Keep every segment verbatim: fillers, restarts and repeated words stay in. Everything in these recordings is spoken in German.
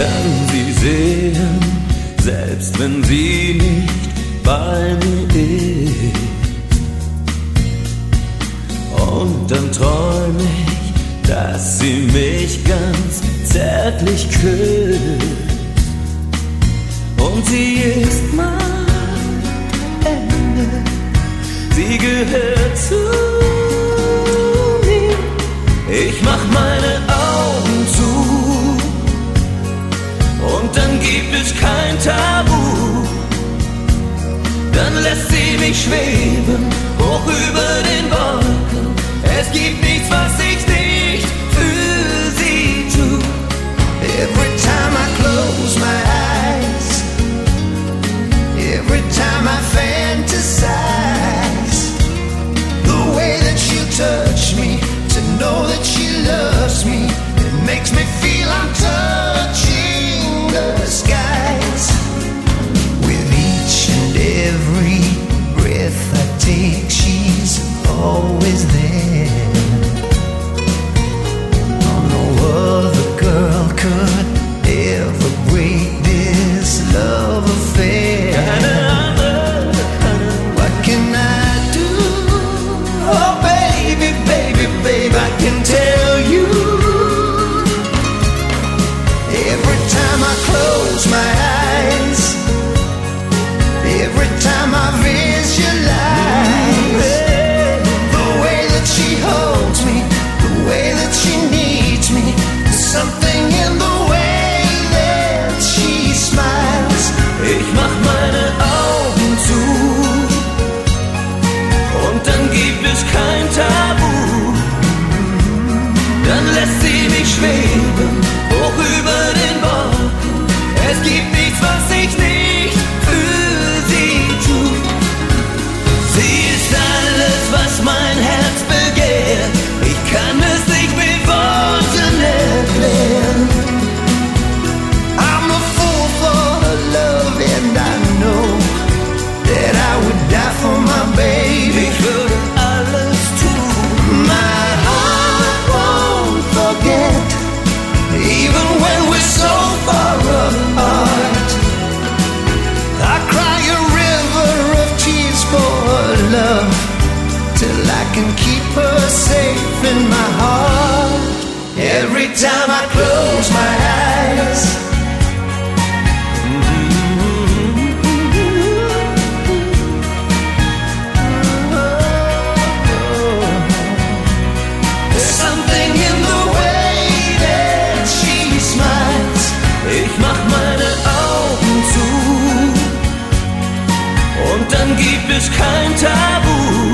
kann sie sehen, selbst wenn sie nicht bei mir ist. Und dann träum ich, dass sie mich ganz zärtlich küsst. Und sie ist mein Engel, sie gehört zu mir. Ich mach meine Augen zu und dann gibt es kein Tabu. Dann lässt sie mich schweben, hoch über den Wolken. Es gibt nichts, was ich nicht für sie tu. Every time I close my eyes, every time I fantasize, the way that she touch me, to know that she loves me, it makes me feel I'm touching the skies. With each and every breath I take, she's always there. Oh, no other girl could ever break this love affair. What can I do? Oh baby, baby, baby, I can tell you. Every time I close my eyes, every time I visualize the way that she holds me, the way that she needs me, there's something in the way that she smiles. Ich mach meine Augen zu und dann gibt es kein Tabu. Dann lässt sie mich schweben, hoch über den Wolken. Es gibt nichts, was ich nicht für sie tu. Sie ist alles, was mein Herz begehrt. Ich kann es nicht mit Worten erklären. I'm a fool for her love and I know that I would die for my baby. Ich würde alles tun. My heart won't forget, even when we're so far apart. I cry a river of tears for her love, till I can keep her safe in my heart. Every time I close my eyes, there's something in the way that she smiles. Ich mach meine Augen zu und dann gibt es kein Tabu.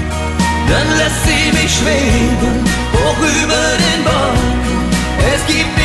Dann lässt sie mich schweben, hoch über den Wolken. Es gibt